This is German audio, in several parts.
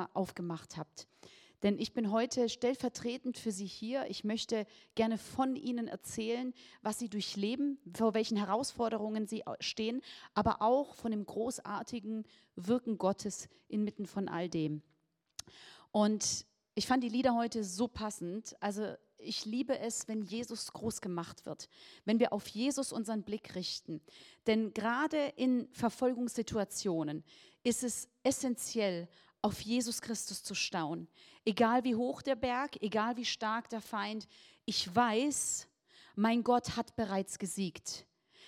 Thema aufgemacht habt. Denn ich bin heute stellvertretend für Sie hier. Ich möchte gerne von Ihnen erzählen, was Sie durchleben, vor welchen Herausforderungen Sie stehen, aber auch von dem großartigen Wirken Gottes inmitten von all dem. Und ich fand die Lieder heute so passend. Also ich liebe es, wenn Jesus groß gemacht wird, wenn wir auf Jesus unseren Blick richten. Denn gerade in Verfolgungssituationen ist es essentiell, auf Jesus Christus zu schauen. Egal wie hoch der Berg, egal wie stark der Feind, ich weiß, mein Gott hat bereits gesiegt.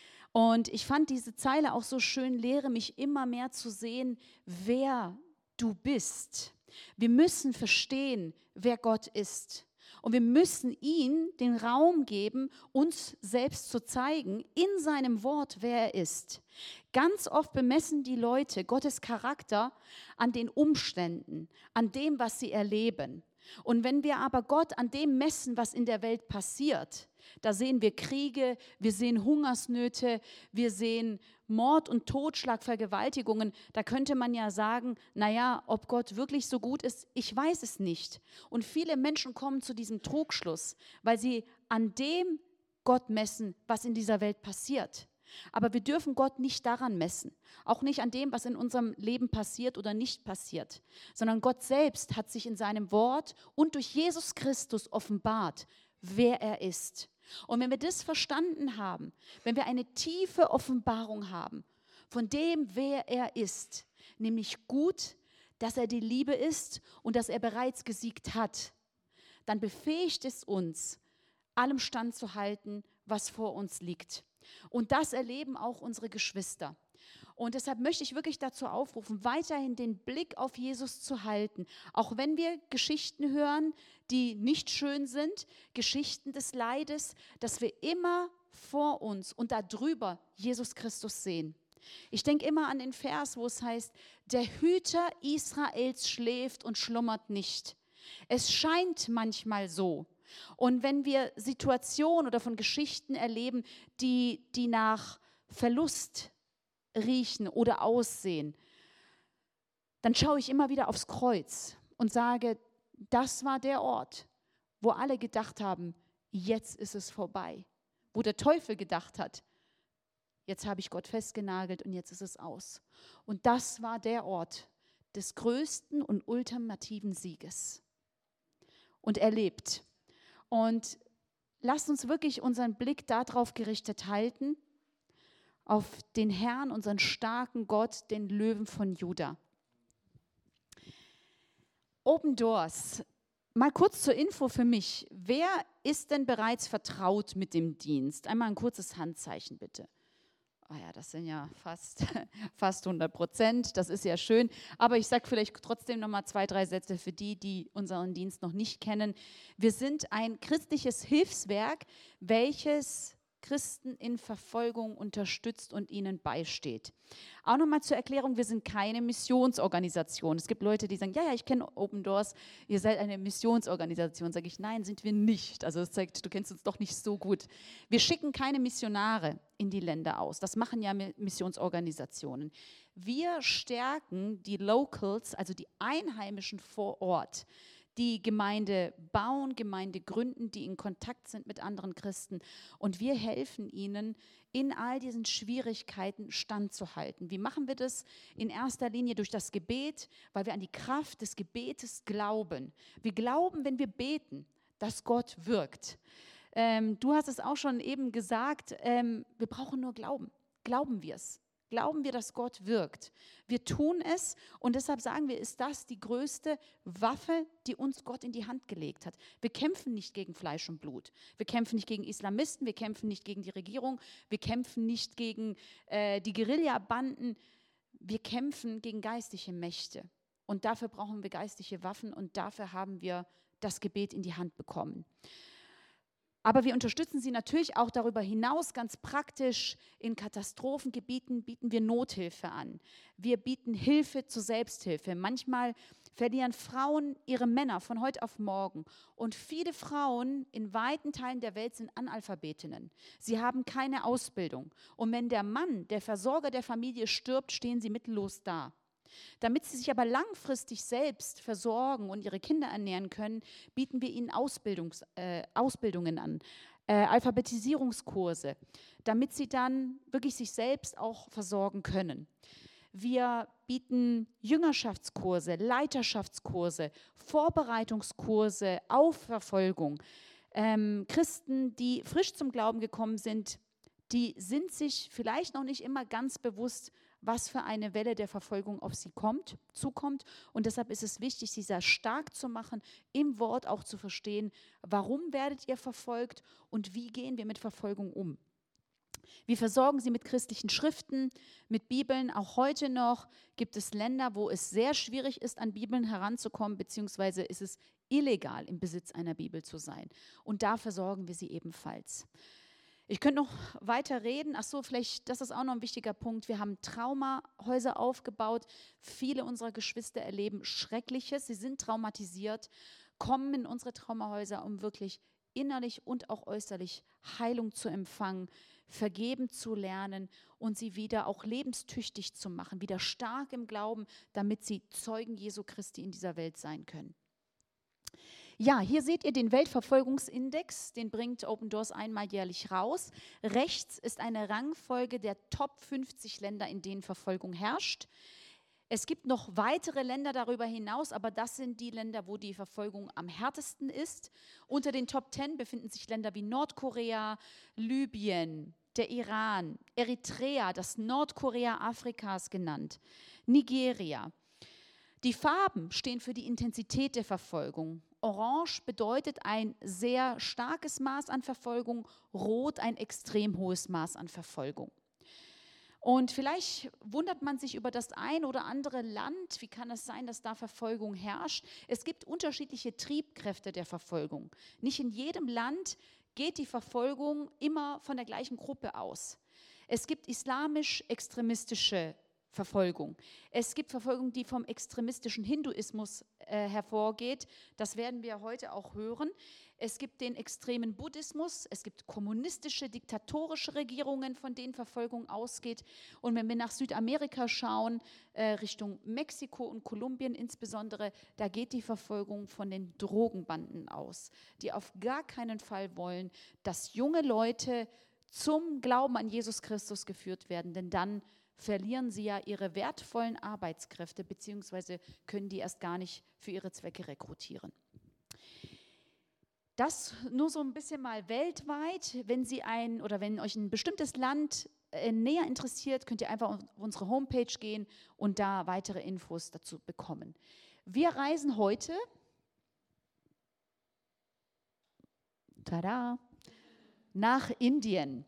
Und ich fand diese Zeile auch so schön, lehre mich immer mehr zu sehen, wer du bist. Wir müssen verstehen, wer Gott ist. Und wir müssen ihm den Raum geben, uns selbst zu zeigen, in seinem Wort, wer er ist. Ganz oft bemessen die Leute Gottes Charakter an den Umständen, an dem, was sie erleben. Und wenn wir aber Gott an dem messen, was in der Welt passiert, da sehen wir Kriege, wir sehen Hungersnöte, wir sehen Mord und Totschlag, Vergewaltigungen. Da könnte man ja sagen, naja, ob Gott wirklich so gut ist, ich weiß es nicht. Und viele Menschen kommen zu diesem Trugschluss, weil sie an dem Gott messen, was in dieser Welt passiert. Aber wir dürfen Gott nicht daran messen, auch nicht an dem, was in unserem Leben passiert oder nicht passiert, sondern Gott selbst hat sich in seinem Wort und durch Jesus Christus offenbart, wer er ist. Und wenn wir das verstanden haben, wenn wir eine tiefe Offenbarung haben von dem, wer er ist, nämlich gut, dass er die Liebe ist und dass er bereits gesiegt hat, dann befähigt es uns, allem standzuhalten, was vor uns liegt. Und das erleben auch unsere Geschwister. Und deshalb möchte ich wirklich dazu aufrufen, weiterhin den Blick auf Jesus zu halten. Auch wenn wir Geschichten hören, die nicht schön sind, Geschichten des Leides, dass wir immer vor uns und darüber Jesus Christus sehen. Ich denke immer an den Vers, wo es heißt, der Hüter Israels schläft und schlummert nicht. Es scheint manchmal so. Und wenn wir Situationen oder von Geschichten erleben, die nach Verlust riechen oder aussehen, dann schaue ich immer wieder aufs Kreuz und sage, das war der Ort, wo alle gedacht haben, jetzt ist es vorbei. Wo der Teufel gedacht hat, jetzt habe ich Gott festgenagelt und jetzt ist es aus. Und das war der Ort des größten und ultimativen Sieges. Und er lebt. Und lasst uns wirklich unseren Blick darauf gerichtet halten, auf den Herrn, unseren starken Gott, den Löwen von Juda. Open Doors. Mal kurz zur Info für mich. Wer ist denn bereits vertraut mit dem Dienst? Einmal ein kurzes Handzeichen bitte. Ah ja, das sind ja fast 100%, das ist ja schön. Aber ich sage vielleicht trotzdem noch mal 2, 3 Sätze für die, die unseren Dienst noch nicht kennen. Wir sind ein christliches Hilfswerk, welches Christen in Verfolgung unterstützt und ihnen beisteht. Auch nochmal zur Erklärung, wir sind keine Missionsorganisation. Es gibt Leute, die sagen, ja, ich kenne Open Doors, ihr seid eine Missionsorganisation. Sage ich, nein, sind wir nicht. Also das zeigt, du kennst uns doch nicht so gut. Wir schicken keine Missionare in die Länder aus. Das machen ja Missionsorganisationen. Wir stärken die Locals, also die Einheimischen vor Ort, die Gemeinde bauen, Gemeinde gründen, die in Kontakt sind mit anderen Christen. Und wir helfen ihnen, in all diesen Schwierigkeiten standzuhalten. Wie machen wir das? In erster Linie durch das Gebet, weil wir an die Kraft des Gebetes glauben. Wir glauben, wenn wir beten, dass Gott wirkt. Du hast es auch schon eben gesagt, wir brauchen nur Glauben. Glauben wir es? Glauben wir, dass Gott wirkt? Wir tun es und deshalb sagen wir, ist das die größte Waffe, die uns Gott in die Hand gelegt hat. Wir kämpfen nicht gegen Fleisch und Blut. Wir kämpfen nicht gegen Islamisten, wir kämpfen nicht gegen die Regierung, wir kämpfen nicht gegen die Guerilla-Banden. Wir kämpfen gegen geistliche Mächte und dafür brauchen wir geistliche Waffen und dafür haben wir das Gebet in die Hand bekommen. Aber wir unterstützen sie natürlich auch darüber hinaus ganz praktisch. In Katastrophengebieten bieten wir Nothilfe an. Wir bieten Hilfe zur Selbsthilfe. Manchmal verlieren Frauen ihre Männer von heute auf morgen. Und viele Frauen in weiten Teilen der Welt sind Analphabetinnen. Sie haben keine Ausbildung. Und wenn der Mann, der Versorger der Familie stirbt, stehen sie mittellos da. Damit sie sich aber langfristig selbst versorgen und ihre Kinder ernähren können, bieten wir ihnen Ausbildungen an, Alphabetisierungskurse, damit sie dann wirklich sich selbst auch versorgen können. Wir bieten Jüngerschaftskurse, Leiterschaftskurse, Vorbereitungskurse auf Verfolgung. Christen, die frisch zum Glauben gekommen sind, die sind sich vielleicht noch nicht immer ganz bewusst, was für eine Welle der Verfolgung auf sie zukommt. Und deshalb ist es wichtig, sie sehr stark zu machen, im Wort auch zu verstehen, warum werdet ihr verfolgt und wie gehen wir mit Verfolgung um. Wir versorgen sie mit christlichen Schriften, mit Bibeln. Auch heute noch gibt es Länder, wo es sehr schwierig ist, an Bibeln heranzukommen, beziehungsweise ist es illegal, im Besitz einer Bibel zu sein. Und da versorgen wir sie ebenfalls. Ich könnte noch weiter reden. Ach so, vielleicht, das ist auch noch ein wichtiger Punkt. Wir haben Traumahäuser aufgebaut. Viele unserer Geschwister erleben Schreckliches. Sie sind traumatisiert, kommen in unsere Traumahäuser, um wirklich innerlich und auch äußerlich Heilung zu empfangen, vergeben zu lernen und sie wieder auch lebenstüchtig zu machen, wieder stark im Glauben, damit sie Zeugen Jesu Christi in dieser Welt sein können. Ja, hier seht ihr den Weltverfolgungsindex, den bringt Open Doors einmal jährlich raus. Rechts ist eine Rangfolge der Top 50 Länder, in denen Verfolgung herrscht. Es gibt noch weitere Länder darüber hinaus, aber das sind die Länder, wo die Verfolgung am härtesten ist. Unter den Top 10 befinden sich Länder wie Nordkorea, Libyen, der Iran, Eritrea, das Nordkorea Afrikas genannt, Nigeria. Die Farben stehen für die Intensität der Verfolgung. Orange bedeutet ein sehr starkes Maß an Verfolgung, Rot ein extrem hohes Maß an Verfolgung. Und vielleicht wundert man sich über das ein oder andere Land. Wie kann es sein, dass da Verfolgung herrscht? Es gibt unterschiedliche Triebkräfte der Verfolgung. Nicht in jedem Land geht die Verfolgung immer von der gleichen Gruppe aus. Es gibt islamisch-extremistische Verfolgung. Es gibt Verfolgung, die vom extremistischen Hinduismus hervorgeht. Das werden wir heute auch hören. Es gibt den extremen Buddhismus. Es gibt kommunistische, diktatorische Regierungen, von denen Verfolgung ausgeht. Und wenn wir nach Südamerika schauen, Richtung Mexiko und Kolumbien insbesondere, da geht die Verfolgung von den Drogenbanden aus, die auf gar keinen Fall wollen, dass junge Leute zum Glauben an Jesus Christus geführt werden, denn dann verlieren sie ja ihre wertvollen Arbeitskräfte, beziehungsweise können die erst gar nicht für ihre Zwecke rekrutieren. Das nur so ein bisschen mal weltweit. Wenn wenn euch ein bestimmtes Land näher interessiert, könnt ihr einfach auf unsere Homepage gehen und da weitere Infos dazu bekommen. Wir reisen heute nach Indien.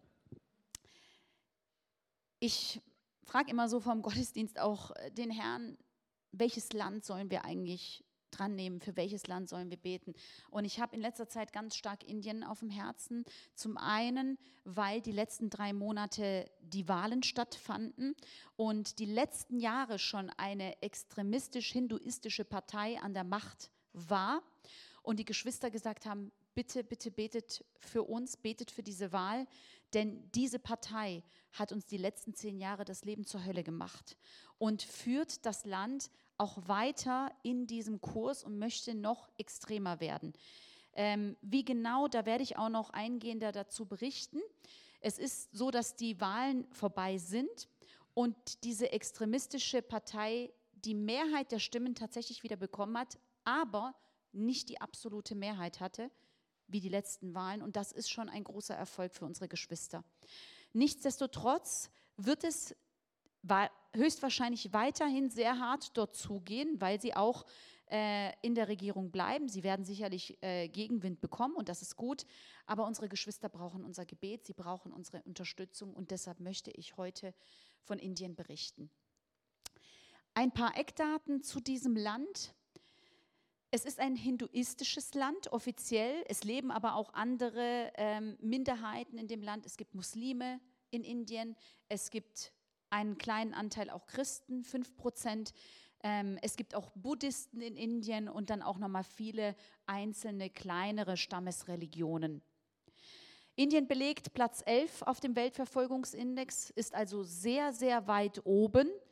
Ich frage immer so vom Gottesdienst auch den Herrn, welches Land sollen wir eigentlich dran nehmen, für welches Land sollen wir beten? Und ich habe in letzter Zeit ganz stark Indien auf dem Herzen. Zum einen, weil die letzten 3 Monate die Wahlen stattfanden und die letzten Jahre schon eine extremistisch-hinduistische Partei an der Macht war und die Geschwister gesagt haben, bitte, bitte betet für uns, betet für diese Wahl, denn diese Partei hat uns die letzten 10 Jahre das Leben zur Hölle gemacht und führt das Land auch weiter in diesem Kurs und möchte noch extremer werden. Wie genau, da werde ich auch noch eingehender dazu berichten. Es ist so, dass die Wahlen vorbei sind und diese extremistische Partei die Mehrheit der Stimmen tatsächlich wieder bekommen hat, aber nicht die absolute Mehrheit hatte, wie die letzten Wahlen. Und das ist schon ein großer Erfolg für unsere Geschwister. Nichtsdestotrotz wird es höchstwahrscheinlich weiterhin sehr hart dort zugehen, weil sie auch in der Regierung bleiben. Sie werden sicherlich Gegenwind bekommen und das ist gut. Aber unsere Geschwister brauchen unser Gebet, sie brauchen unsere Unterstützung und deshalb möchte ich heute von Indien berichten. Ein paar Eckdaten zu diesem Land. Es ist ein hinduistisches Land, offiziell. Es leben aber auch andere Minderheiten in dem Land. Es gibt Muslime in Indien. Es gibt einen kleinen Anteil auch Christen, 5%. Es gibt auch Buddhisten in Indien und dann auch nochmal viele einzelne kleinere Stammesreligionen. Indien belegt Platz 11 auf dem Weltverfolgungsindex, ist also sehr, sehr weit oben.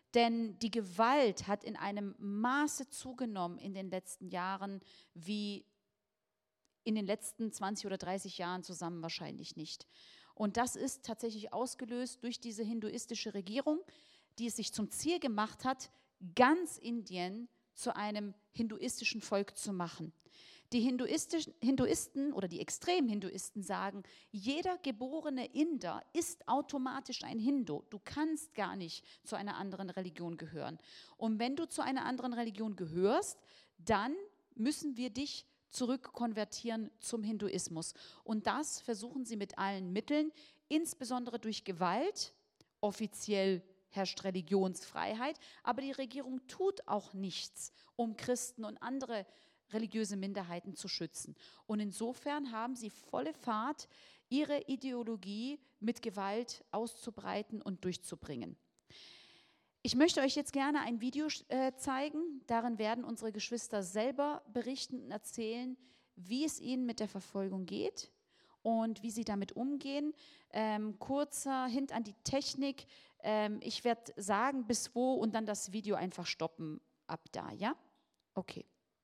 Denn die Gewalt hat in einem Maße zugenommen in den letzten Jahren, wie in den letzten 20 oder 30 Jahren zusammen wahrscheinlich nicht. Und das ist tatsächlich ausgelöst durch diese hinduistische Regierung, die es sich zum Ziel gemacht hat, ganz Indien zu einem hinduistischen Volk zu machen. Die Hinduisten oder die extremen Hinduisten sagen, jeder geborene Inder ist automatisch ein Hindu. Du kannst gar nicht zu einer anderen Religion gehören. Und wenn du zu einer anderen Religion gehörst, dann müssen wir dich zurückkonvertieren zum Hinduismus. Und das versuchen sie mit allen Mitteln, insbesondere durch Gewalt. Offiziell herrscht Religionsfreiheit, aber die Regierung tut auch nichts, um Christen und andere religiöse Minderheiten zu schützen. Und insofern haben sie volle Fahrt, ihre Ideologie mit Gewalt auszubreiten und durchzubringen. Ich möchte euch jetzt gerne ein Video zeigen. Darin werden unsere Geschwister selber berichten und erzählen, wie es ihnen mit der Verfolgung geht und wie sie damit umgehen. Kurzer Hint an die Technik. Ich werde sagen, bis wo und dann das Video einfach stoppen ab da, ja? Okay.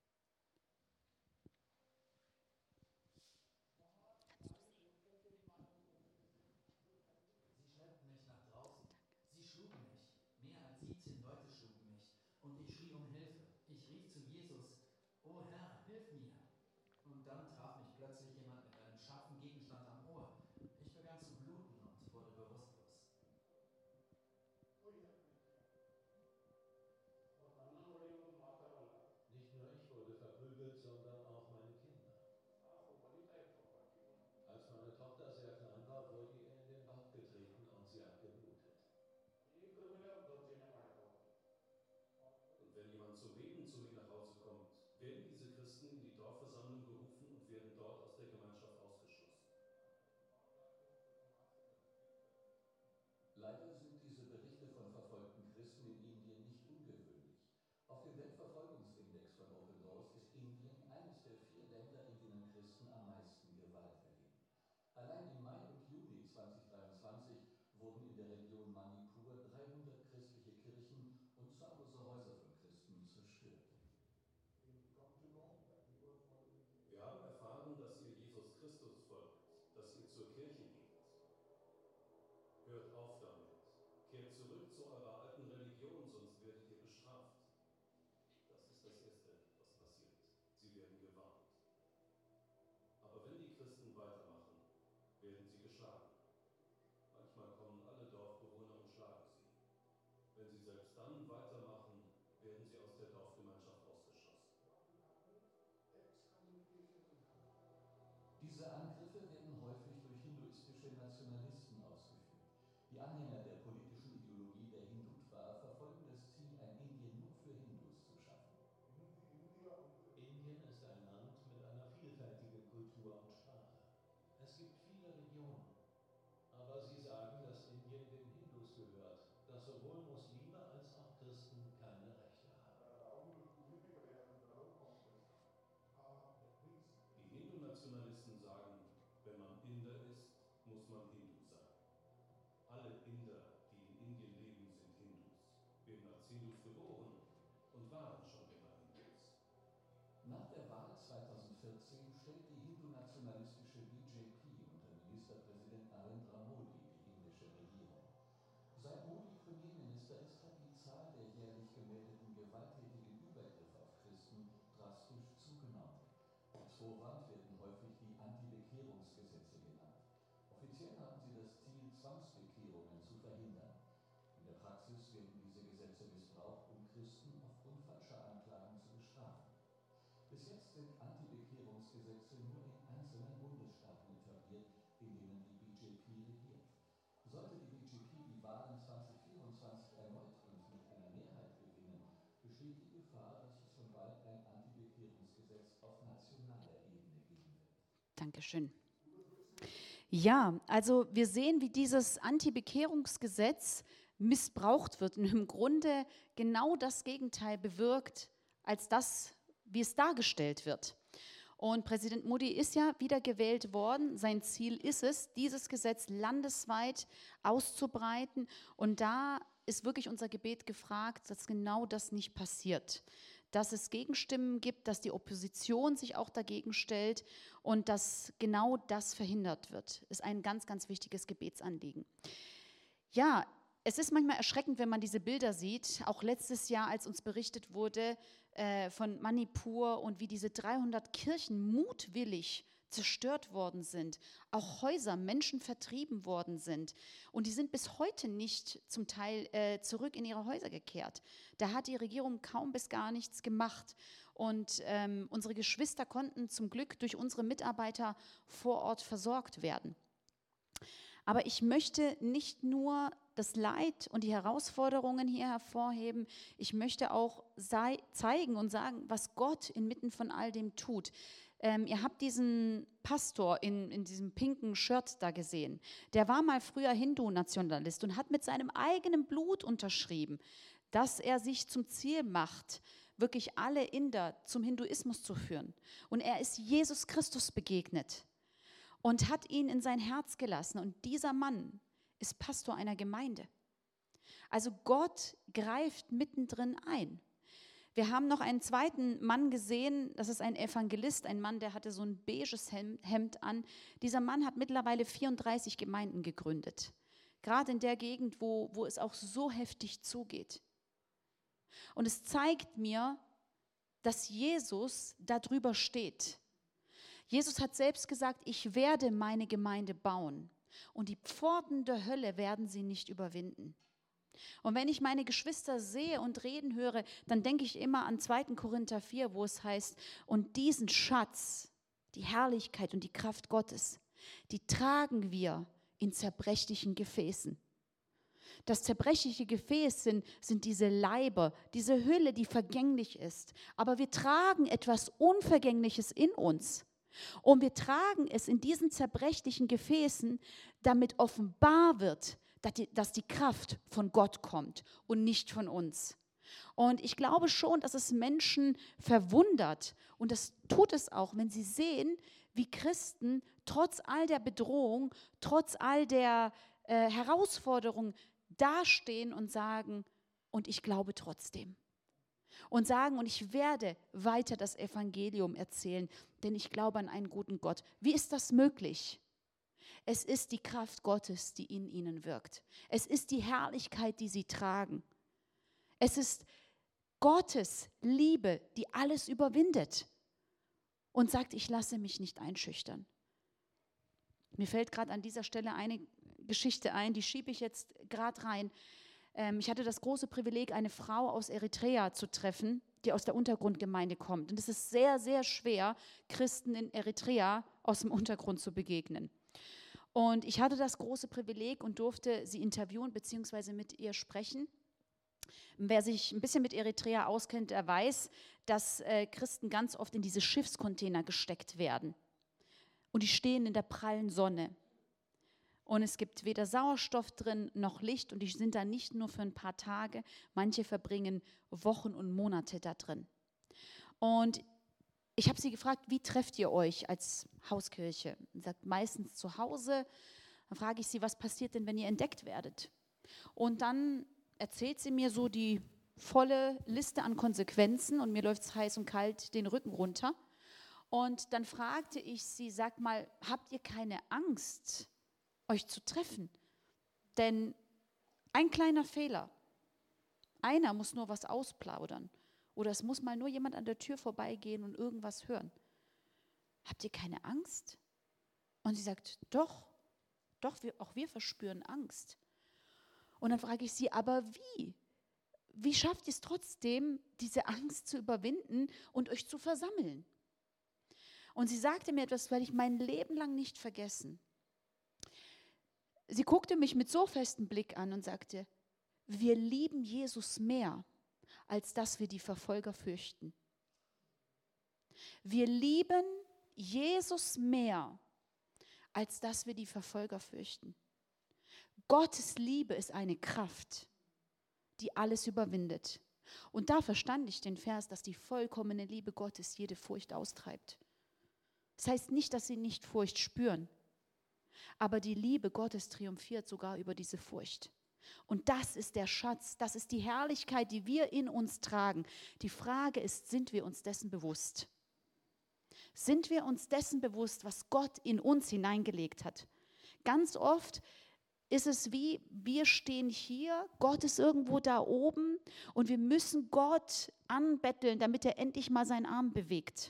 Sie schleppten mich nach draußen. Sie schlugen mich. Mehr als 17 Leute schlugen mich. Und ich schrie um Hilfe. Ich rief zu Jesus, O Herr, hilf mir. Und dann traf mich plötzlich jemand mit einem scharfen Gegenstand am Ohr. Ich begann zu bluten und wurde bewusstlos. Nicht nur ich wurde verprügelt, sondern auch meine Kinder. Als meine Tochter sehr klein war, wurde ihr in den Bauch getreten und sie hat geblutet. Und wenn jemand zum Beten zu mir nach Hause kommt, werden diese Christen in die Dorfversammlung gerufen und werden dort aus der Gemeinschaft ausgeschlossen. Leider sind diese Berichte von verfolgten Christen in Indien nicht ungewöhnlich. Auf dem Weltverfolgungsindex von Open Doors ist Indien eines der 4 Länder, in denen Christen am meisten Gewalt erleben. Allein im Mai und Juni 2023 wurden in der Region Manipur 300 christliche Kirchen und zahllose Häuser von Christen zerstört. Wir haben erfahren, dass ihr Jesus Christus folgt, dass ihr zur Kirche geht. Hört auf damit. Kehrt zurück zu eurer alten Religion, sonst werdet ihr bestraft. Das ist das Erste, was passiert. Sie werden gewarnt. Aber wenn die Christen weitermachen, werden sie geschlagen. Manchmal kommen alle Dorfbewohner und schlagen sie. Wenn sie selbst dann weitermachen, werden sie aus der Dorfgemeinschaft ausgeschlossen. Diese Angriffe werden häufig durch hinduistische Nationalisten ausgeführt. Die Anhänger der politischen Ideologie der Hindutva verfolgen das Ziel, ein Indien nur für Hindus zu schaffen. Indien ist ein Land mit einer vielfältigen Kultur und Sprache. Es gibt viele Religionen. Aber sie sagen, dass Indien den Hindus gehört, dass sowohl Muslime als auch Christen keine Rechte haben. Die Hindu-Nationalisten sagen, wenn man Inder ist, muss man Hindu sein. Alle Inder, die in Indien leben, sind Hindus, werden als Hindus geboren und waren schon immer Hindus. Nach der Wahl 2014 stellt die hindu-nationalistische BJP unter Ministerpräsident Narendra Modi die indische Regierung. Seit Modi Premierminister ist, hat die Zahl der jährlich gemeldeten gewalttätigen Übergriffe auf Christen drastisch zugenommen. Als Vorwand werden häufig die Anti-Bekehrungsgesetze genannt. Offiziell haben sie das Ziel, Zwangsbekehrungen zu verhindern. In der Praxis werden diese Gesetze missbraucht, um Christen aufgrund falscher Anklagen zu bestrafen. Bis jetzt sind Anti-Bekehrungsgesetze nur in einzelnen Bundesstaaten etabliert, in denen die BJP regiert. Sollte die BJP die Wahlen 2024 erneut und mit einer Mehrheit gewinnen, besteht die Gefahr, dass es schon bald ein Anti-Bekehrungsgesetz auf nationaler Ebene geben wird. Dankeschön. Ja, also wir sehen, wie dieses Anti-Bekehrungsgesetz missbraucht wird und im Grunde genau das Gegenteil bewirkt, als das, wie es dargestellt wird. Und Präsident Modi ist ja wieder gewählt worden. Sein Ziel ist es, dieses Gesetz landesweit auszubreiten. Und da ist wirklich unser Gebet gefragt, dass genau das nicht passiert. Dass es Gegenstimmen gibt, dass die Opposition sich auch dagegen stellt und dass genau das verhindert wird. Ist ein ganz, ganz wichtiges Gebetsanliegen. Ja, es ist manchmal erschreckend, wenn man diese Bilder sieht. Auch letztes Jahr, als uns berichtet wurde von Manipur und wie diese 300 Kirchen mutwillig zerstört worden sind, auch Häuser, Menschen vertrieben worden sind. Und die sind bis heute nicht zum Teil zurück in ihre Häuser gekehrt. Da hat die Regierung kaum bis gar nichts gemacht. Und unsere Geschwister konnten zum Glück durch unsere Mitarbeiter vor Ort versorgt werden. Aber ich möchte nicht nur das Leid und die Herausforderungen hier hervorheben, ich möchte auch zeigen und sagen, was Gott inmitten von all dem tut. Ihr habt diesen Pastor in diesem pinken Shirt da gesehen. Der war mal früher Hindu-Nationalist und hat mit seinem eigenen Blut unterschrieben, dass er sich zum Ziel macht, wirklich alle Inder zum Hinduismus zu führen. Und er ist Jesus Christus begegnet und hat ihn in sein Herz gelassen. Und dieser Mann ist Pastor einer Gemeinde. Also Gott greift mittendrin ein. Wir haben noch einen zweiten Mann gesehen, das ist ein Evangelist, ein Mann, der hatte so ein beiges Hemd an. Dieser Mann hat mittlerweile 34 Gemeinden gegründet. Gerade in der Gegend, wo es auch so heftig zugeht. Und es zeigt mir, dass Jesus darüber steht. Jesus hat selbst gesagt, ich werde meine Gemeinde bauen und die Pforten der Hölle werden sie nicht überwinden. Und wenn ich meine Geschwister sehe und reden höre, dann denke ich immer an 2. Korinther 4, wo es heißt, und diesen Schatz, die Herrlichkeit und die Kraft Gottes, die tragen wir in zerbrechlichen Gefäßen. Das zerbrechliche Gefäß sind diese Leiber, diese Hülle, die vergänglich ist. Aber wir tragen etwas Unvergängliches in uns. Und wir tragen es in diesen zerbrechlichen Gefäßen, damit offenbar wird, dass die Kraft von Gott kommt und nicht von uns. Und ich glaube schon, dass es Menschen verwundert. Und das tut es auch, wenn sie sehen, wie Christen trotz all der Bedrohung, trotz all der Herausforderungen dastehen und sagen, und ich glaube trotzdem. Und sagen, und ich werde weiter das Evangelium erzählen, denn ich glaube an einen guten Gott. Wie ist das möglich? Es ist die Kraft Gottes, die in ihnen wirkt. Es ist die Herrlichkeit, die sie tragen. Es ist Gottes Liebe, die alles überwindet und sagt, ich lasse mich nicht einschüchtern. Mir fällt gerade an dieser Stelle eine Geschichte ein, die schiebe ich jetzt gerade rein. Ich hatte das große Privileg, eine Frau aus Eritrea zu treffen, die aus der Untergrundgemeinde kommt. Und es ist sehr, sehr schwer, Christen in Eritrea aus dem Untergrund zu begegnen. Und ich hatte das große Privileg und durfte sie interviewen bzw. mit ihr sprechen. Wer sich ein bisschen mit Eritrea auskennt, der weiß, dass Christen ganz oft in diese Schiffscontainer gesteckt werden. Und die stehen in der prallen Sonne. Und es gibt weder Sauerstoff drin noch Licht und die sind da nicht nur für ein paar Tage. Manche verbringen Wochen und Monate da drin. Und ich habe sie gefragt, wie trefft ihr euch als Hauskirche? Sie sagt, meistens zu Hause. Dann frage ich sie, was passiert denn, wenn ihr entdeckt werdet? Und dann erzählt sie mir so die volle Liste an Konsequenzen und mir läuft es heiß und kalt den Rücken runter. Und dann fragte ich sie, sag mal, habt ihr keine Angst, euch zu treffen? Denn ein kleiner Fehler, einer muss nur was ausplaudern. Oder es muss mal nur jemand an der Tür vorbeigehen und irgendwas hören. Habt ihr keine Angst? Und sie sagt, doch, auch wir verspüren Angst. Und dann frage ich sie, aber wie? Wie schafft ihr es trotzdem, diese Angst zu überwinden und euch zu versammeln? Und sie sagte mir etwas, weil ich mein Leben lang nicht vergessen. Sie guckte mich mit so festem Blick an und sagte, wir lieben Jesus mehr, als dass wir die Verfolger fürchten. Wir lieben Jesus mehr, als dass wir die Verfolger fürchten. Gottes Liebe ist eine Kraft, die alles überwindet. Und da verstand ich den Vers, dass die vollkommene Liebe Gottes jede Furcht austreibt. Das heißt nicht, dass sie nicht Furcht spüren. Aber die Liebe Gottes triumphiert sogar über diese Furcht. Und das ist der Schatz, das ist die Herrlichkeit, die wir in uns tragen. Die Frage ist, sind wir uns dessen bewusst? Sind wir uns dessen bewusst, was Gott in uns hineingelegt hat? Ganz oft ist es wie, wir stehen hier, Gott ist irgendwo da oben und wir müssen Gott anbetteln, damit er endlich mal seinen Arm bewegt.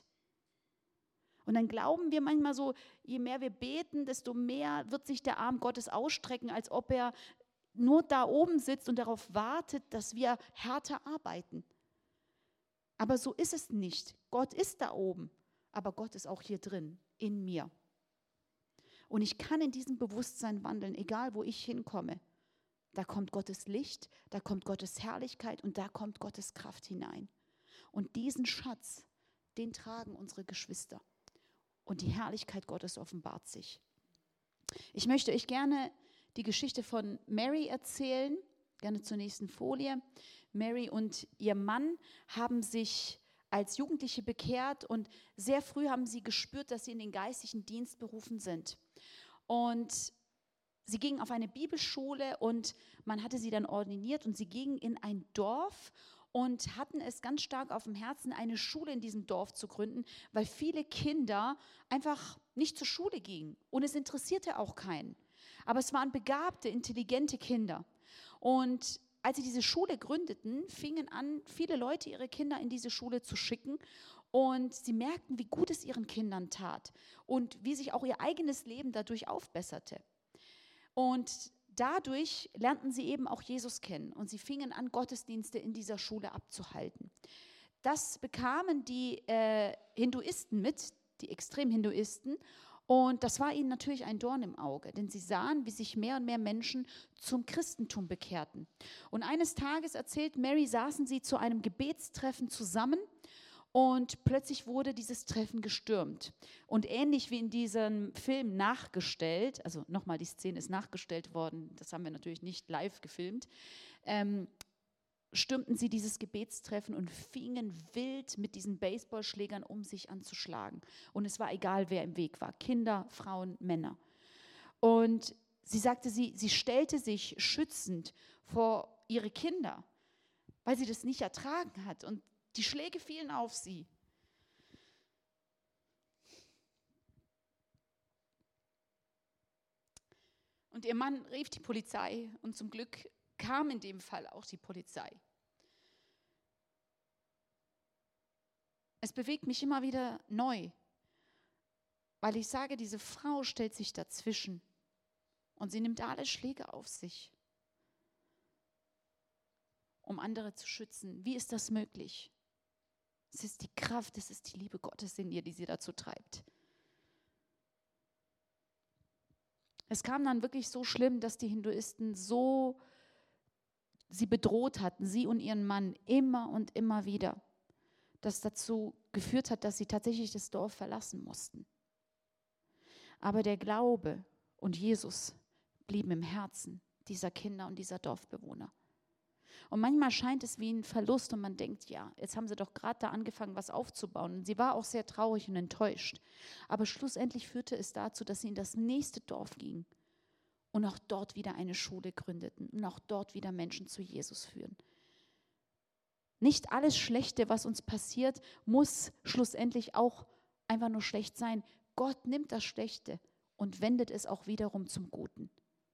Und dann glauben wir manchmal so, je mehr wir beten, desto mehr wird sich der Arm Gottes ausstrecken, als ob er nur da oben sitzt und darauf wartet, dass wir härter arbeiten. Aber so ist es nicht. Gott ist da oben, aber Gott ist auch hier drin, in mir. Und ich kann in diesem Bewusstsein wandeln, egal wo ich hinkomme. Da kommt Gottes Licht, da kommt Gottes Herrlichkeit und da kommt Gottes Kraft hinein. Und diesen Schatz, den tragen unsere Geschwister. Und die Herrlichkeit Gottes offenbart sich. Ich möchte euch gerne die Geschichte von Mary erzählen, gerne zur nächsten Folie. Mary und ihr Mann haben sich als Jugendliche bekehrt und sehr früh haben sie gespürt, dass sie in den geistlichen Dienst berufen sind. Und sie gingen auf eine Bibelschule und man hatte sie dann ordiniert und sie gingen in ein Dorf und hatten es ganz stark auf dem Herzen, eine Schule in diesem Dorf zu gründen, weil viele Kinder einfach nicht zur Schule gingen und es interessierte auch keinen. Aber es waren begabte, intelligente Kinder. Und als sie diese Schule gründeten, fingen an, viele Leute ihre Kinder in diese Schule zu schicken. Und sie merkten, wie gut es ihren Kindern tat und wie sich auch ihr eigenes Leben dadurch aufbesserte. Und dadurch lernten sie eben auch Jesus kennen. Und sie fingen an, Gottesdienste in dieser Schule abzuhalten. Das bekamen die Hinduisten mit, die Extremhinduisten. Und das war ihnen natürlich ein Dorn im Auge, denn sie sahen, wie sich mehr und mehr Menschen zum Christentum bekehrten. Und eines Tages, erzählt Mary, saßen sie zu einem Gebetstreffen zusammen und plötzlich wurde dieses Treffen gestürmt. Und ähnlich wie in diesem Film nachgestellt, also nochmal, die Szene ist nachgestellt worden, das haben wir natürlich nicht live gefilmt, stürmten sie dieses Gebetstreffen und fingen wild mit diesen Baseballschlägern um sich anzuschlagen. Und es war egal, wer im Weg war, Kinder, Frauen, Männer. Und sie sagte, sie stellte sich schützend vor ihre Kinder, weil sie das nicht ertragen hat. Und die Schläge fielen auf sie. Und ihr Mann rief die Polizei und zum Glück kam in dem Fall auch die Polizei. Es bewegt mich immer wieder neu, weil ich sage, diese Frau stellt sich dazwischen und sie nimmt alle Schläge auf sich, um andere zu schützen. Wie ist das möglich? Es ist die Kraft, es ist die Liebe Gottes in ihr, die sie dazu treibt. Es kam dann wirklich so schlimm, dass die Hinduisten sie bedroht hatten, sie und ihren Mann, immer und immer wieder. Das dazu geführt hat, dass sie tatsächlich das Dorf verlassen mussten. Aber der Glaube und Jesus blieben im Herzen dieser Kinder und dieser Dorfbewohner. Und manchmal scheint es wie ein Verlust und man denkt, ja, jetzt haben sie doch gerade da angefangen, was aufzubauen. Und sie war auch sehr traurig und enttäuscht. Aber schlussendlich führte es dazu, dass sie in das nächste Dorf gingen und auch dort wieder eine Schule gründeten und auch dort wieder Menschen zu Jesus führen. Nicht alles Schlechte, was uns passiert, muss schlussendlich auch einfach nur schlecht sein. Gott nimmt das Schlechte und wendet es auch wiederum zum Guten.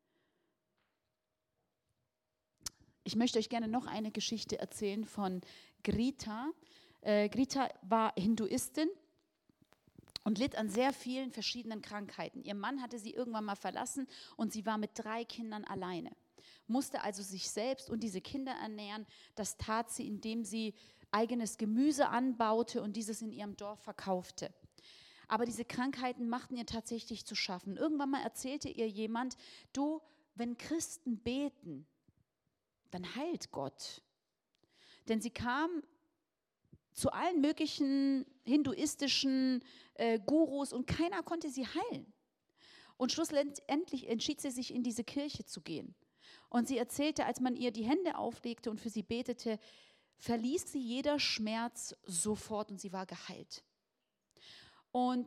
Ich möchte euch gerne noch eine Geschichte erzählen von Grita. Grita war Hinduistin und litt an sehr vielen verschiedenen Krankheiten. Ihr Mann hatte sie irgendwann mal verlassen und sie war mit 3 Kindern alleine. Musste also sich selbst und diese Kinder ernähren. Das tat sie, indem sie eigenes Gemüse anbaute und dieses in ihrem Dorf verkaufte. Aber diese Krankheiten machten ihr tatsächlich zu schaffen. Irgendwann mal erzählte ihr jemand, du, wenn Christen beten, dann heilt Gott. Denn sie kam zu allen möglichen hinduistischen Gurus und keiner konnte sie heilen. Und schlussendlich entschied sie sich, in diese Kirche zu gehen. Und sie erzählte, als man ihr die Hände auflegte und für sie betete, verließ sie jeder Schmerz sofort und sie war geheilt. Und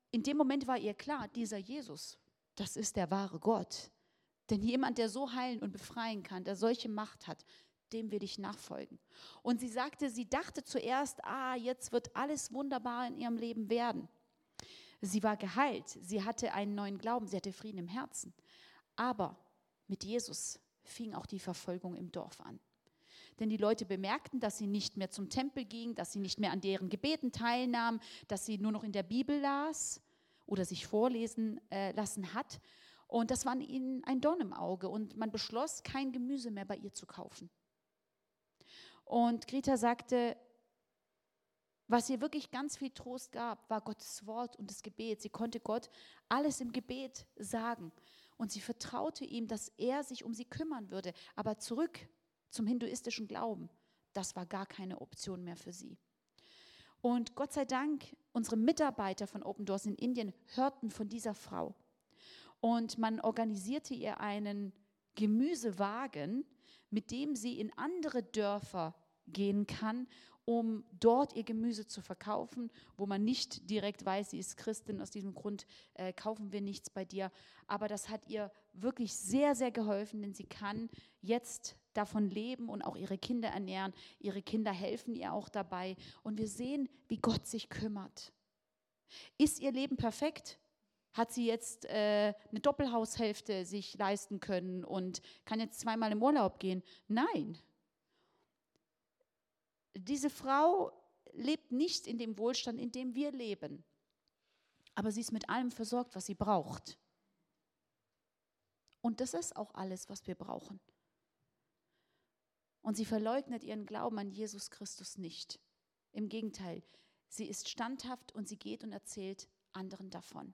in dem Moment war ihr klar, dieser Jesus, das ist der wahre Gott. Denn jemand, der so heilen und befreien kann, der solche Macht hat, dem will ich nachfolgen. Und sie sagte, sie dachte zuerst, jetzt wird alles wunderbar in ihrem Leben werden. Sie war geheilt, sie hatte einen neuen Glauben, sie hatte Frieden im Herzen. Aber mit Jesus fing auch die Verfolgung im Dorf an. Denn die Leute bemerkten, dass sie nicht mehr zum Tempel ging, dass sie nicht mehr an deren Gebeten teilnahm, dass sie nur noch in der Bibel las oder sich vorlesen lassen hat. Und das war ihnen ein Dorn im Auge. Und man beschloss, kein Gemüse mehr bei ihr zu kaufen. Und Greta sagte, was ihr wirklich ganz viel Trost gab, war Gottes Wort und das Gebet. Sie konnte Gott alles im Gebet sagen. Und sie vertraute ihm, dass er sich um sie kümmern würde. Aber zurück zum hinduistischen Glauben, das war gar keine Option mehr für sie. Und Gott sei Dank, unsere Mitarbeiter von Open Doors in Indien hörten von dieser Frau. Und man organisierte ihr einen Gemüsewagen, mit dem sie in andere Dörfer gehen kann, um dort ihr Gemüse zu verkaufen, wo man nicht direkt weiß, sie ist Christin, aus diesem Grund kaufen wir nichts bei dir. Aber das hat ihr wirklich sehr, sehr geholfen, denn sie kann jetzt davon leben und auch ihre Kinder ernähren. Ihre Kinder helfen ihr auch dabei. Und wir sehen, wie Gott sich kümmert. Ist ihr Leben perfekt? Hat sie jetzt eine Doppelhaushälfte sich leisten können und kann jetzt zweimal im Urlaub gehen? Nein. Diese Frau lebt nicht in dem Wohlstand, in dem wir leben. Aber sie ist mit allem versorgt, was sie braucht. Und das ist auch alles, was wir brauchen. Und sie verleugnet ihren Glauben an Jesus Christus nicht. Im Gegenteil, sie ist standhaft und sie geht und erzählt anderen davon.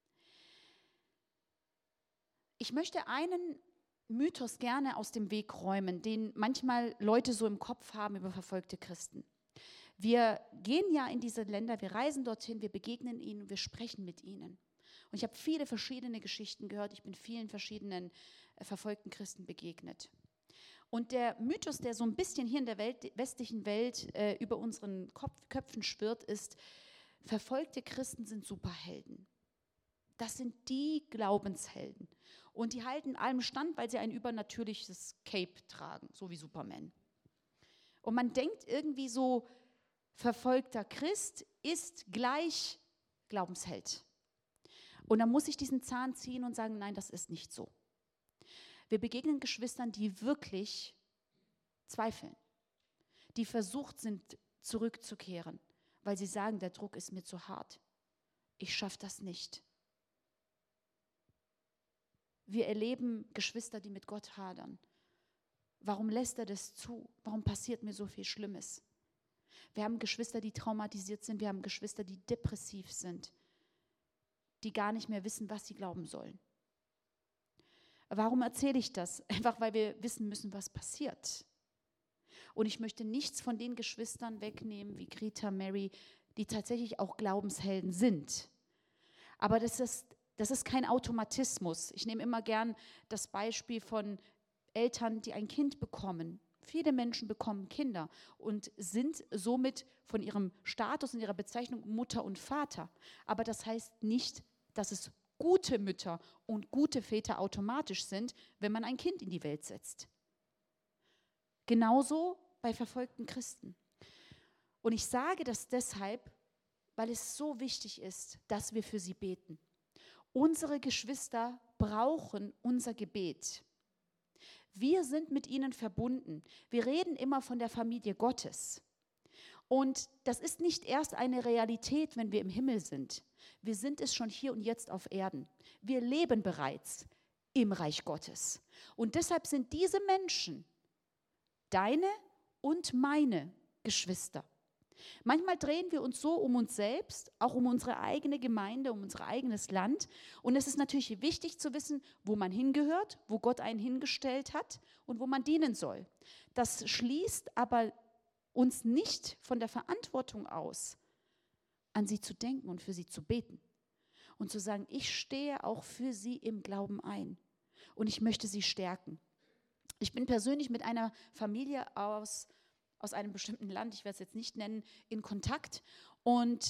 Ich möchte einen Mythos gerne aus dem Weg räumen, den manchmal Leute so im Kopf haben über verfolgte Christen. Wir gehen ja in diese Länder, wir reisen dorthin, wir begegnen ihnen, wir sprechen mit ihnen. Und ich habe viele verschiedene Geschichten gehört, ich bin vielen verschiedenen verfolgten Christen begegnet. Und der Mythos, der so ein bisschen hier in der westlichen Welt über unseren Köpfen schwirrt, ist, verfolgte Christen sind Superhelden. Das sind die Glaubenshelden. Und die halten allem stand, weil sie ein übernatürliches Cape tragen, so wie Superman. Und man denkt irgendwie so, verfolgter Christ ist gleich Glaubensheld. Und dann muss ich diesen Zahn ziehen und sagen, nein, das ist nicht so. Wir begegnen Geschwistern, die wirklich zweifeln, die versucht sind, zurückzukehren, weil sie sagen, der Druck ist mir zu hart. Ich schaffe das nicht. Wir erleben Geschwister, die mit Gott hadern. Warum lässt er das zu? Warum passiert mir so viel Schlimmes? Wir haben Geschwister, die traumatisiert sind. Wir haben Geschwister, die depressiv sind, die gar nicht mehr wissen, was sie glauben sollen. Warum erzähle ich das? Einfach, weil wir wissen müssen, was passiert. Und ich möchte nichts von den Geschwistern wegnehmen, wie Greta, Mary, die tatsächlich auch Glaubenshelden sind. Aber das ist kein Automatismus. Ich nehme immer gern das Beispiel von Eltern, die ein Kind bekommen. Viele Menschen bekommen Kinder und sind somit von ihrem Status und ihrer Bezeichnung Mutter und Vater. Aber das heißt nicht, dass es gute Mütter und gute Väter automatisch sind, wenn man ein Kind in die Welt setzt. Genauso bei verfolgten Christen. Und ich sage das deshalb, weil es so wichtig ist, dass wir für sie beten. Unsere Geschwister brauchen unser Gebet. Wir sind mit ihnen verbunden. Wir reden immer von der Familie Gottes. Und das ist nicht erst eine Realität, wenn wir im Himmel sind. Wir sind es schon hier und jetzt auf Erden. Wir leben bereits im Reich Gottes. Und deshalb sind diese Menschen deine und meine Geschwister. Manchmal drehen wir uns so um uns selbst, auch um unsere eigene Gemeinde, um unser eigenes Land. Und es ist natürlich wichtig zu wissen, wo man hingehört, wo Gott einen hingestellt hat und wo man dienen soll. Das schließt aber uns nicht von der Verantwortung aus, an sie zu denken und für sie zu beten. Und zu sagen, ich stehe auch für sie im Glauben ein. Und ich möchte sie stärken. Ich bin persönlich mit einer Familie aus einem bestimmten Land, ich werde es jetzt nicht nennen, in Kontakt. Und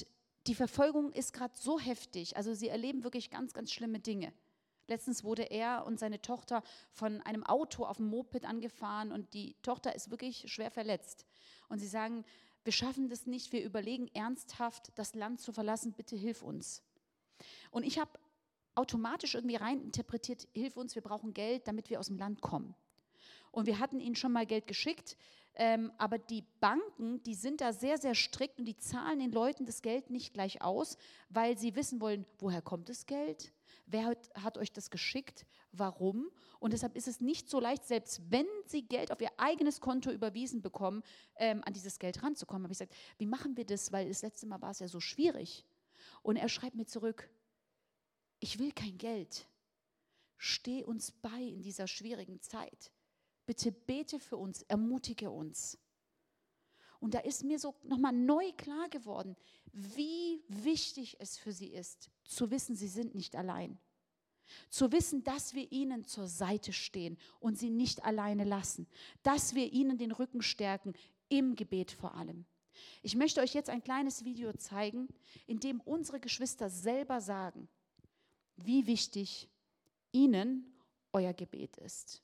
Die Verfolgung ist gerade so heftig, also sie erleben wirklich ganz, ganz schlimme Dinge. Letztens wurde er und seine Tochter von einem Auto auf dem Moped angefahren und die Tochter ist wirklich schwer verletzt. Und sie sagen, wir schaffen das nicht, wir überlegen ernsthaft, das Land zu verlassen, bitte hilf uns. Und ich habe automatisch irgendwie rein interpretiert, hilf uns, wir brauchen Geld, damit wir aus dem Land kommen. Und wir hatten ihnen schon mal Geld geschickt, aber die Banken, die sind da sehr, sehr strikt und die zahlen den Leuten das Geld nicht gleich aus, weil sie wissen wollen, woher kommt das Geld? Wer hat euch das geschickt? Warum? Und deshalb ist es nicht so leicht, selbst wenn sie Geld auf ihr eigenes Konto überwiesen bekommen, an dieses Geld ranzukommen. Habe ich gesagt, wie machen wir das? Weil das letzte Mal war es ja so schwierig. Und er schreibt mir zurück, ich will kein Geld. Steh uns bei in dieser schwierigen Zeit. Bitte bete für uns, ermutige uns. Und da ist mir so nochmal neu klar geworden, wie wichtig es für sie ist, zu wissen, sie sind nicht allein. Zu wissen, dass wir ihnen zur Seite stehen und sie nicht alleine lassen. Dass wir ihnen den Rücken stärken, im Gebet vor allem. Ich möchte euch jetzt ein kleines Video zeigen, in dem unsere Geschwister selber sagen, wie wichtig ihnen euer Gebet ist.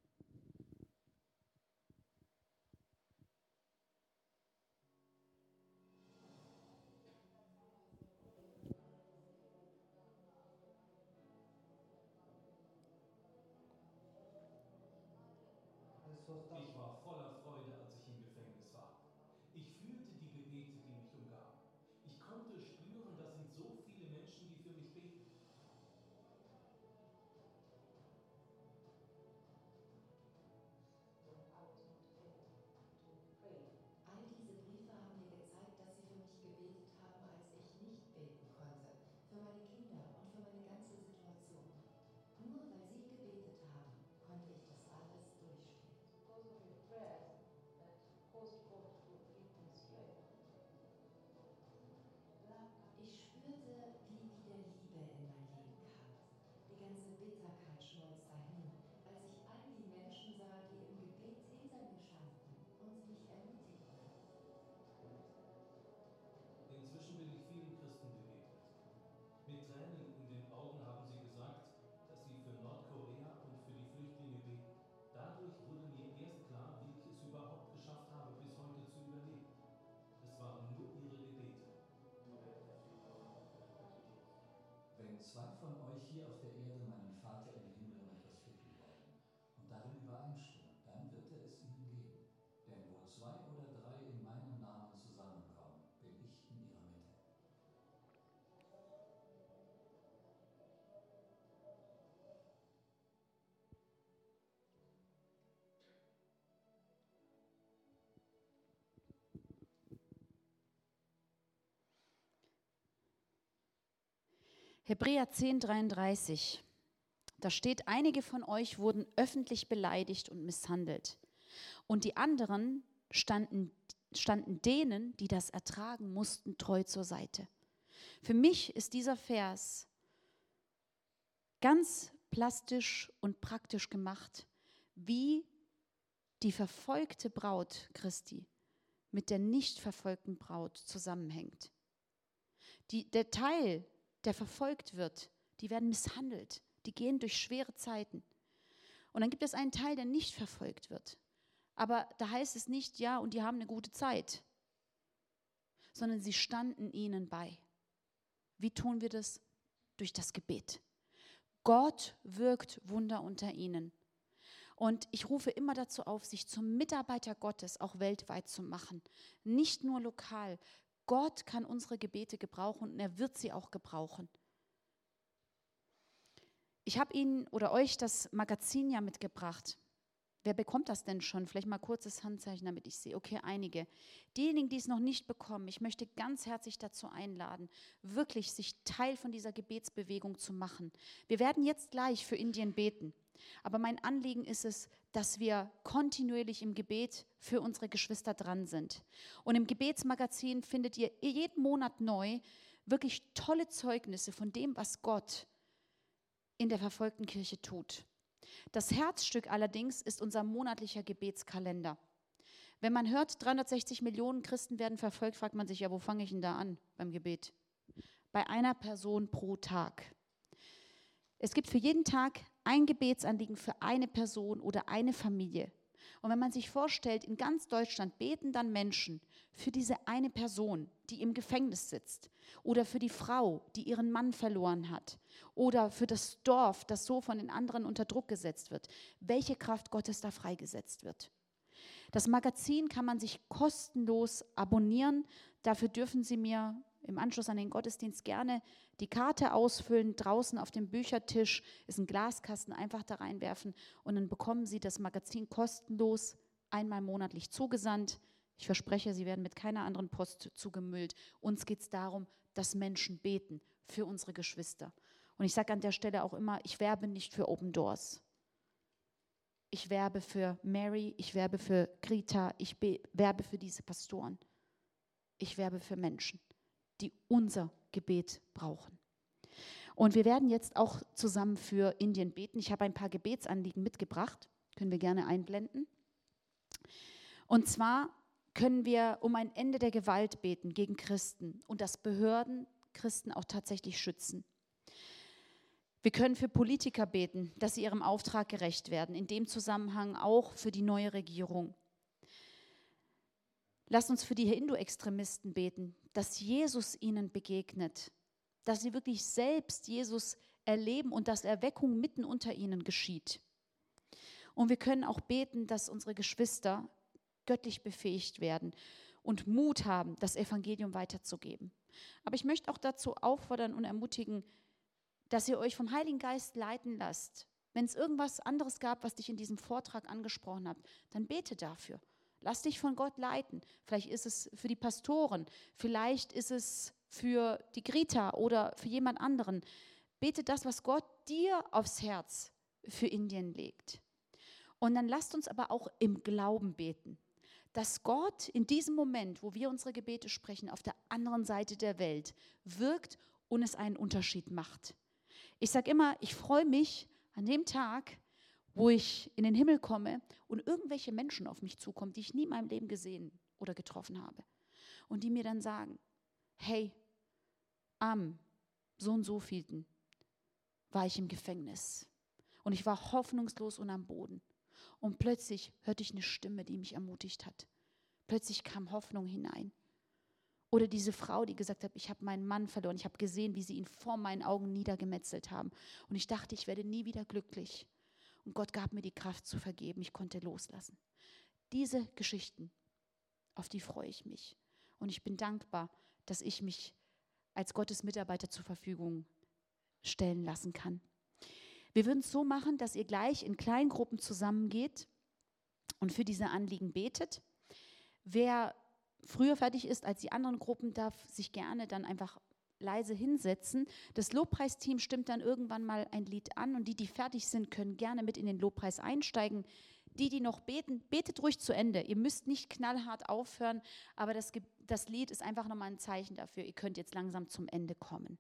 Ich war voller Freude, als ich im Gefängnis war. Ich fühlte die Gebete, die mich umgaben. Ich konnte spüren, da sind so viele Menschen, die für mich beten. All diese Briefe haben mir gezeigt, dass sie für mich gebetet haben, als ich nicht beten konnte. Für meine Kinder und für meine ganze Situation. Nur weil sie gebetet haben, konnte ich das alles durchstehen. Because of your prayers that caused God to give me strength. Ich spürte, wie wieder Liebe in mein Leben kam. Die ganze Bitterkeit schmolz dahin, als ich all die Menschen sah, die im Gebet hinter mir standen und mich ermutigten. Inzwischen bin ich vielen Christen begegnet. Mit Tränen in den Augen haben sie gesagt, dass sie für Nordkorea und für die Flüchtlinge beten. Dadurch wurde mir erst klar, wie ich es überhaupt geschafft habe, bis heute zu überleben. Es waren nur ihre Gebete. Wenn zwei von euch hier auf der Erde meinen Vater im Himmel um etwas bitten wollen und darin übereinstimmen, dann wird er es ihnen geben. Denn wo zwei oder drei in meinem Namen zusammenkommen, bin ich in ihrer Mitte. Hebräer 10,33. Da steht, einige von euch wurden öffentlich beleidigt und misshandelt. Und die anderen standen denen, die das ertragen mussten, treu zur Seite. Für mich ist dieser Vers ganz plastisch und praktisch gemacht, wie die verfolgte Braut Christi mit der nicht verfolgten Braut zusammenhängt. Der Teil, der verfolgt wird, die werden misshandelt, die gehen durch schwere Zeiten. Und dann gibt es einen Teil, der nicht verfolgt wird. Aber da heißt es nicht, ja, und die haben eine gute Zeit, sondern sie standen ihnen bei. Wie tun wir das? Durch das Gebet. Gott wirkt Wunder unter ihnen. Und ich rufe immer dazu auf, sich zum Mitarbeiter Gottes auch weltweit zu machen. Nicht nur lokal. Gott kann unsere Gebete gebrauchen und er wird sie auch gebrauchen. Ich habe Ihnen oder euch das Magazin ja mitgebracht. Wer bekommt das denn schon? Vielleicht mal kurzes Handzeichen, damit ich sehe. Okay, einige. Diejenigen, die es noch nicht bekommen, ich möchte ganz herzlich dazu einladen, wirklich sich Teil von dieser Gebetsbewegung zu machen. Wir werden jetzt gleich für Indien beten. Aber mein Anliegen ist es, dass wir kontinuierlich im Gebet für unsere Geschwister dran sind. Und im Gebetsmagazin findet ihr jeden Monat neu wirklich tolle Zeugnisse von dem, was Gott in der verfolgten Kirche tut. Das Herzstück allerdings ist unser monatlicher Gebetskalender. Wenn man hört, 360 Millionen Christen werden verfolgt, fragt man sich, ja, wo fange ich denn da an beim Gebet? bei einer Person pro Tag. Es gibt für jeden Tag ein Gebetsanliegen für eine Person oder eine Familie. Und wenn man sich vorstellt, in ganz Deutschland beten dann Menschen für diese eine Person, die im Gefängnis sitzt, oder für die Frau, die ihren Mann verloren hat, oder für das Dorf, das so von den anderen unter Druck gesetzt wird, welche Kraft Gottes da freigesetzt wird. Das Magazin kann man sich kostenlos abonnieren. Dafür dürfen Sie mir im Anschluss an den Gottesdienst gerne die Karte ausfüllen. Draußen auf dem Büchertisch ist ein Glaskasten, einfach da reinwerfen und dann bekommen Sie das Magazin kostenlos einmal monatlich zugesandt. Ich verspreche, Sie werden mit keiner anderen Post zugemüllt. Uns geht es darum, dass Menschen beten für unsere Geschwister. Und ich sage an der Stelle auch immer, ich werbe nicht für Open Doors. Ich werbe für Mary, ich werbe für Greta, ich werbe für diese Pastoren. Ich werbe für Menschen, die unser Gebet brauchen. Und wir werden jetzt auch zusammen für Indien beten. Ich habe ein paar Gebetsanliegen mitgebracht, können wir gerne einblenden. Und zwar können wir um ein Ende der Gewalt beten gegen Christen und dass Behörden Christen auch tatsächlich schützen. Wir können für Politiker beten, dass sie ihrem Auftrag gerecht werden, in dem Zusammenhang auch für die neue Regierung. Lasst uns für die Hindu-Extremisten beten, dass Jesus ihnen begegnet, dass sie wirklich selbst Jesus erleben und dass Erweckung mitten unter ihnen geschieht. Und wir können auch beten, dass unsere Geschwister göttlich befähigt werden und Mut haben, das Evangelium weiterzugeben. Aber ich möchte auch dazu auffordern und ermutigen, dass ihr euch vom Heiligen Geist leiten lasst. Wenn es irgendwas anderes gab, was dich in diesem Vortrag angesprochen hat, dann bete dafür. Lass dich von Gott leiten. Vielleicht ist es für die Pastoren, vielleicht ist es für die Greta oder für jemand anderen. Bete das, was Gott dir aufs Herz für Indien legt. Und dann lasst uns aber auch im Glauben beten, dass Gott in diesem Moment, wo wir unsere Gebete sprechen, auf der anderen Seite der Welt wirkt und es einen Unterschied macht. Ich sage immer, ich freue mich an dem Tag, wo ich in den Himmel komme und irgendwelche Menschen auf mich zukommen, die ich nie in meinem Leben gesehen oder getroffen habe. Und die mir dann sagen, hey, am so und so vielten war ich im Gefängnis und ich war hoffnungslos und am Boden. Und plötzlich hörte ich eine Stimme, die mich ermutigt hat. Plötzlich kam Hoffnung hinein. Oder diese Frau, die gesagt hat, ich habe meinen Mann verloren. Ich habe gesehen, wie sie ihn vor meinen Augen niedergemetzelt haben. Und ich dachte, ich werde nie wieder glücklich. Und Gott gab mir die Kraft zu vergeben. Ich konnte loslassen. Diese Geschichten, auf die freue ich mich. Und ich bin dankbar, dass ich mich als Gottes Mitarbeiter zur Verfügung stellen lassen kann. Wir würden es so machen, dass ihr gleich in Kleingruppen zusammengeht und für diese Anliegen betet. Wer früher fertig ist als die anderen Gruppen, darf sich gerne dann einfach leise hinsetzen. Das Lobpreisteam stimmt dann irgendwann mal ein Lied an und die fertig sind, können gerne mit in den Lobpreis einsteigen. Die noch beten, betet ruhig zu Ende. Ihr müsst nicht knallhart aufhören, aber das Lied ist einfach nochmal ein Zeichen dafür, ihr könnt jetzt langsam zum Ende kommen.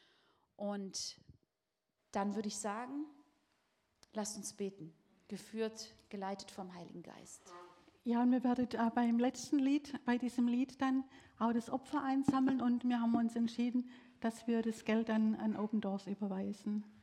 Und dann würde ich sagen, lasst uns beten, geführt, geleitet vom Heiligen Geist. Ja, und wir werden beim letzten Lied, bei diesem Lied dann auch das Opfer einsammeln und wir haben uns entschieden, dass wir das Geld an Open Doors überweisen.